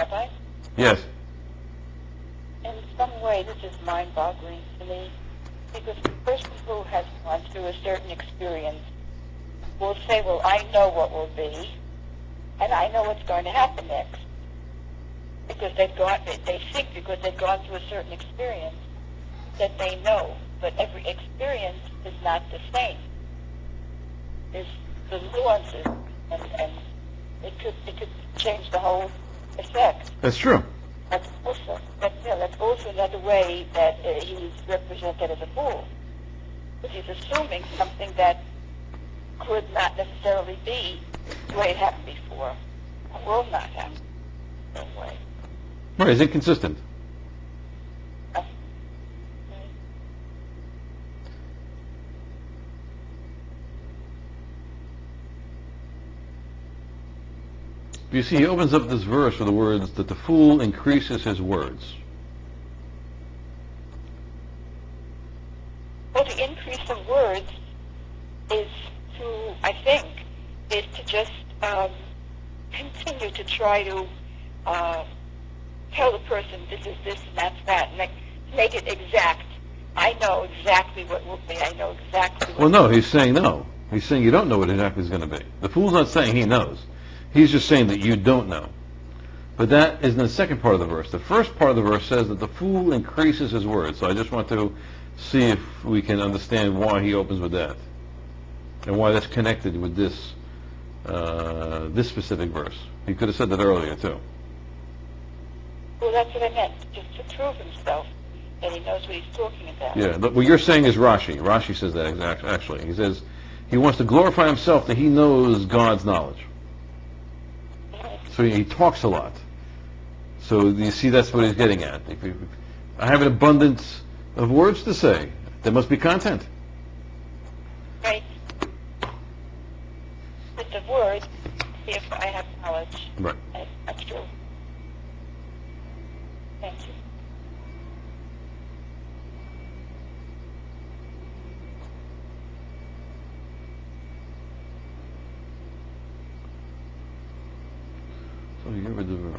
Rabbi, Yes. in some way this is mind-boggling to me, because the person who has gone through a certain experience will say, well, I know what will be, and I know what's going to happen next. Because they've gone, they, they think because they've gone through a certain experience that they know, but every experience is not the same. There's the nuances, and, and it could it could change the whole effect. That's true. That's also that, yeah, that's also another way that uh, he's represented as a fool, because he's assuming something that could not necessarily be the way it happened before, or will not happen the same way. Right, he's inconsistent. Uh, You see, he opens up this verse with the words that the fool increases his words. Well, the increase of words is to, I think, is to just um, continue to try to uh, tell the person this is this and that's that, and make, make it exact. I know exactly what will be. I know exactly what... Well, no, he's saying no. He's saying you don't know what exactly is going to be. The fool's not saying he knows. He's just saying that you don't know. But that is in the second part of the verse. The first part of the verse says that the fool increases his words. So I just want to see if we can understand why he opens with that, and why that's connected with this uh, this specific verse. He could have said that earlier too. Well, that's what I meant, just to prove himself that he knows what he's talking about. Yeah, but what you're saying is Rashi. Rashi says that exact, actually. He says he wants to glorify himself that he knows God's knowledge. So he talks a lot. So you see, that's what he's getting at. If you, I have an abundance of words to say. There must be content. Right. With the word, if I have knowledge. Right. That's, that's true. Thank you. So you ever do.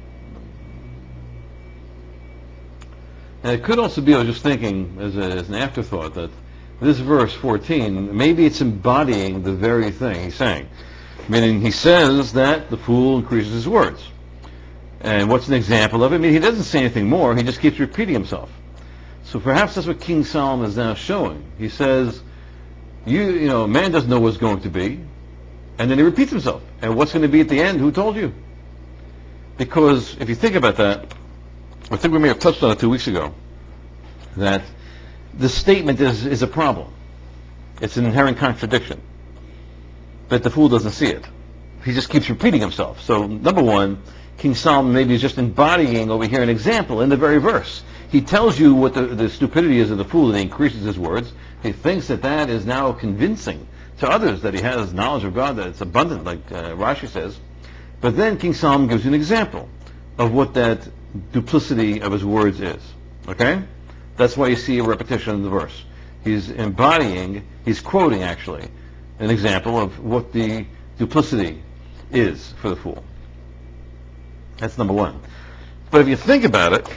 And it could also be, I was just thinking as, a, as an afterthought, that this verse fourteen, maybe it's embodying the very thing he's saying. Meaning he says that the fool increases his words. And what's an example of it? I mean, he doesn't say anything more, he just keeps repeating himself. So perhaps that's what King Solomon is now showing. He says, you, you know, man doesn't know what's going to be, and then he repeats himself. And what's going to be at the end? Who told you? Because if you think about that, I think we may have touched on it two weeks ago, that the statement is, is a problem. It's an inherent contradiction. But the fool doesn't see it. He just keeps repeating himself. So, number one, King Solomon maybe is just embodying over here an example in the very verse. He tells you what the, the stupidity is of the fool, and he increases his words. He thinks that that is now convincing to others that he has knowledge of God, that it's abundant, like uh, Rashi says. But then King Solomon gives you an example of what that duplicity of his words is. Okay? That's why you see a repetition in the verse. He's embodying, he's quoting actually, an example of what the duplicity is for the fool. That's number one. But if you think about it,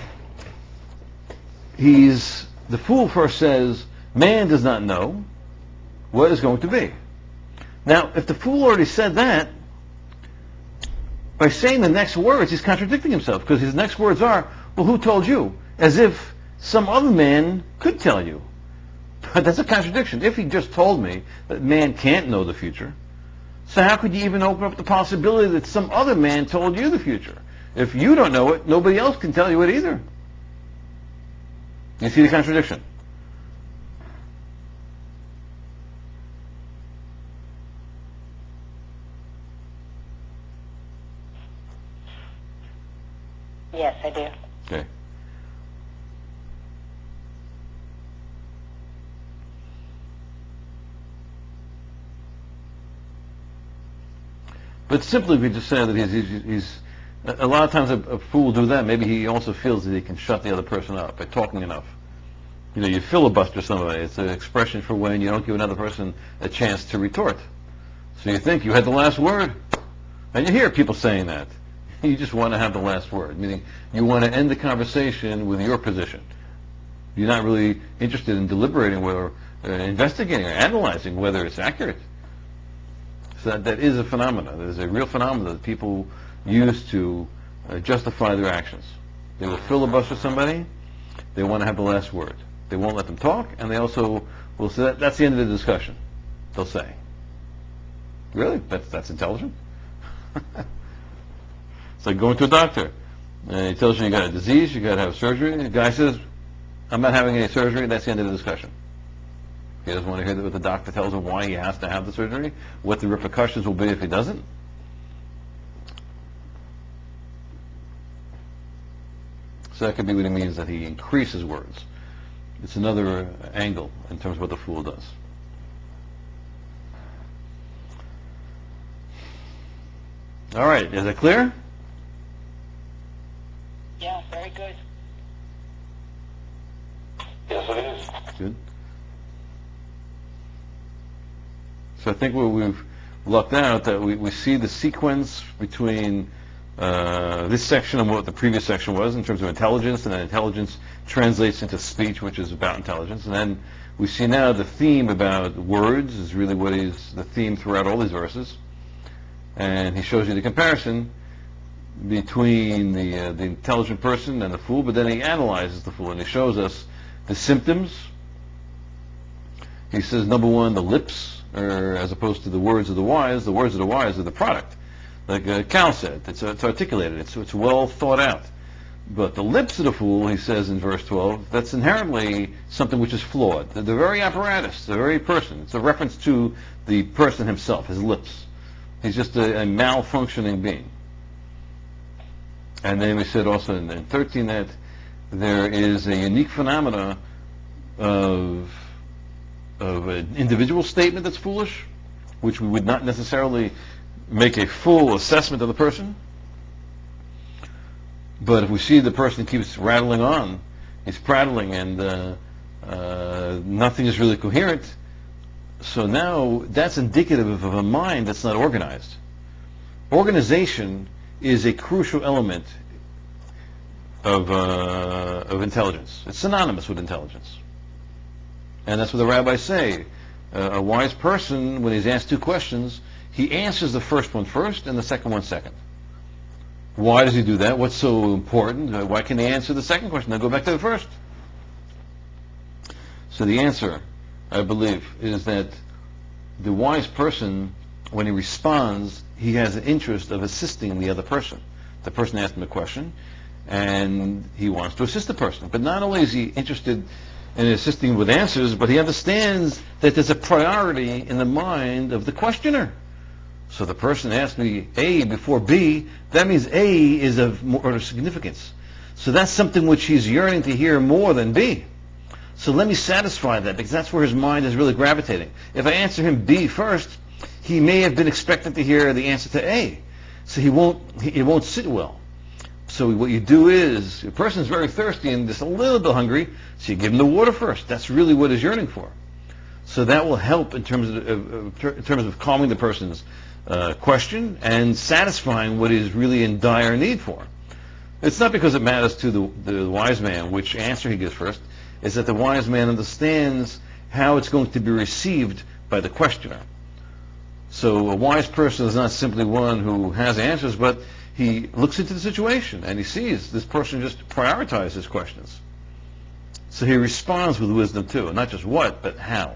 he's, the fool first says, man does not know what is going to be. Now, if the fool already said that, by saying the next words, he's contradicting himself, because his next words are, well, who told you? As if some other man could tell you. But that's a contradiction. If he just told me that man can't know the future, so how could you even open up the possibility that some other man told you the future? If you don't know it, nobody else can tell you it either. You see the contradiction? Yes, I do. Okay. But simply, we just say that he's, he's, he's a lot of times a, a fool will do that. Maybe he also feels that he can shut the other person up by talking enough. You know, you filibuster somebody. It's an expression for when you don't give another person a chance to retort. So you think you had the last word. And you hear people saying that. You just want to have the last word, meaning you want to end the conversation with your position. You're not really interested in deliberating or uh, investigating or analyzing whether it's accurate. So that, that is a phenomenon. There's a real phenomenon that people use to uh, justify their actions. They will filibuster somebody. They want to have the last word. They won't let them talk, and they also will say, that, that's the end of the discussion, they'll say. Really? That's, that's intelligent? It's like going to a doctor. Uh, he tells you you got a disease, you got to have surgery. The guy says, I'm not having any surgery. That's the end of the discussion. He doesn't want to hear what the doctor tells him why he has to have the surgery, what the repercussions will be if he doesn't. So that could be what he means, that he increases words. It's another uh, angle in terms of what the fool does. All right, is it clear? Yeah, very good. Yes, it is. Good. So I think what we've lucked out that we, we see the sequence between uh, this section and what the previous section was in terms of intelligence, and then intelligence translates into speech, which is about intelligence, and then we see now the theme about words is really what is the theme throughout all these verses, and he shows you the comparison between the uh, the intelligent person and the fool, but then he analyzes the fool and he shows us the symptoms. He says, number one, the lips, or as opposed to the words of the wise, the words of the wise are the product. Like uh, Cal said, it's, it's articulated, it's, it's well thought out. But the lips of the fool, he says in verse twelve, that's inherently something which is flawed. The, the very apparatus, the very person, it's a reference to the person himself, his lips. He's just a, a malfunctioning being. And then we said also in, in thirteen that there is a unique phenomena of, of an individual statement that's foolish, which we would not necessarily make a full assessment of the person. But if we see the person keeps rattling on, he's prattling, and uh, uh, nothing is really coherent, so now that's indicative of a mind that's not organized. Organization is a crucial element of, uh, of intelligence. It's synonymous with intelligence. And that's what the rabbis say. Uh, a wise person, when he's asked two questions, he answers the first one first and the second one second. Why does he do that? What's so important? Uh, why can he answer the second question? Now go back to the first. So the answer, I believe, is that the wise person, when he responds, he has an interest of assisting the other person. The person asked him a question, and he wants to assist the person. But not only is he interested in assisting with answers, but he understands that there's a priority in the mind of the questioner. So the person asked me A before B, that means A is of more significance. So that's something which he's yearning to hear more than B. So let me satisfy that, because that's where his mind is really gravitating. If I answer him B first, he may have been expecting to hear the answer to A. So he won't, he, it won't sit well. So what you do is, a person's very thirsty and just a little bit hungry, so you give him the water first. That's really what he's yearning for. So that will help in terms of, of, of in terms of calming the person's uh, question and satisfying what he's really in dire need for. It's not because it matters to the, the wise man which answer he gives first. It's that the wise man understands how it's going to be received by the questioner. So a wise person is not simply one who has answers, but he looks into the situation and he sees this person just prioritizes his questions. So he responds with wisdom too, not just what, but how.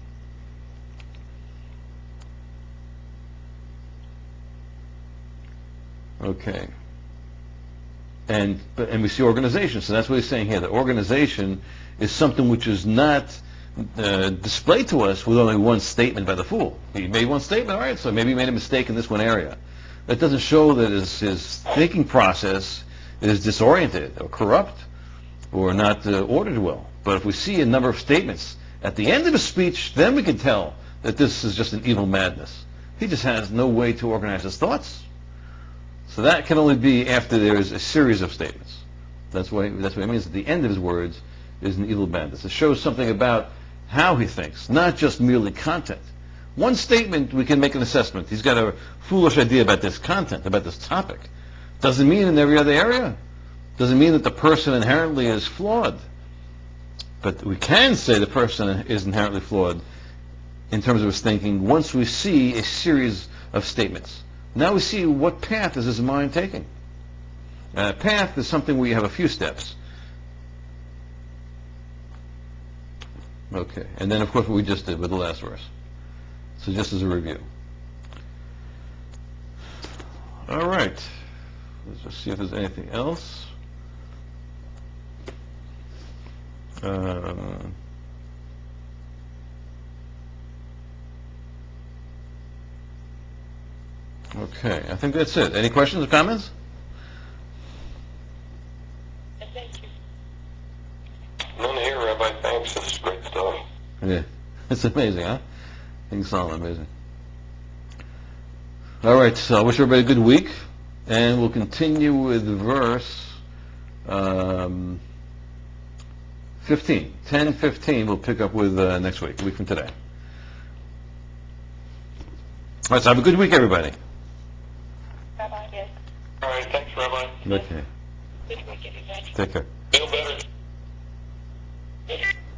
Okay. And and we see organization. So that's what he's saying here. The organization is something which is not uh, displayed to us with only one statement by the fool. He made one statement, all right, so maybe he made a mistake in this one area. That doesn't show that his, his thinking process is disoriented or corrupt or not uh, ordered well. But if we see a number of statements at the end of a speech, then we can tell that this is just an evil madness. He just has no way to organize his thoughts. So that can only be after there is a series of statements. That's what, that's what it means. At the end of his words is an evil madness. It shows something about how he thinks, not just merely content. One statement, we can make an assessment. He's got a foolish idea about this content, about this topic. Doesn't mean in every other area. Doesn't mean that the person inherently is flawed. But we can say the person is inherently flawed in terms of his thinking once we see a series of statements. Now we see what path is his mind taking. Uh, path is something where you have a few steps. Okay, and then of course what we just did with the last verse. So just as a review. All right, let's just see if there's anything else. Uh, okay, I think that's it. Any questions or comments? Thank you. None here, Rabbi. Thanks. This is great stuff. Yeah, it's amazing, huh? King Solomon, amazing. All right, so I wish everybody a good week, and we'll continue with verse um, fifteen. ten fifteen we'll pick up with uh, next week, a week from today. All right, so have a good week, everybody. Bye-bye. Yes. All right. Thanks, Rabbi. Okay, Good week, everybody. take care. Feel better. Yes.